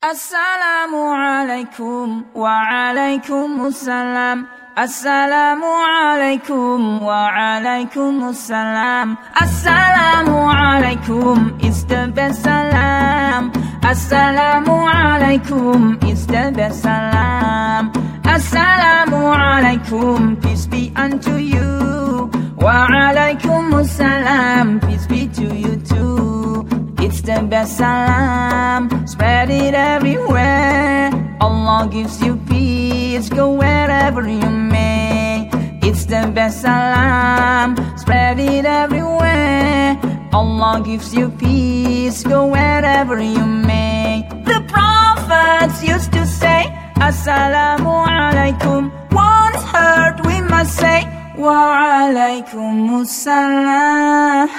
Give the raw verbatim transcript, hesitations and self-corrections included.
Assalamu alaikum wa alaikumussalam. Assalamu alaikum wa alaikumussalam. Assalamu alaikum is the best salam. Assalamu alaikum is the best salam. Assalamu alaikum, peace be unto you. Wa alaikumussalam, peace be to you too. It's the best salam, spread it everywhere. Allah gives you peace, go wherever you may. It's the best salam, spread it everywhere. Allah gives you peace, go wherever you may. The prophets used to say, Assalamu alaikum. Once heard we must say, Wa alaikumussalam.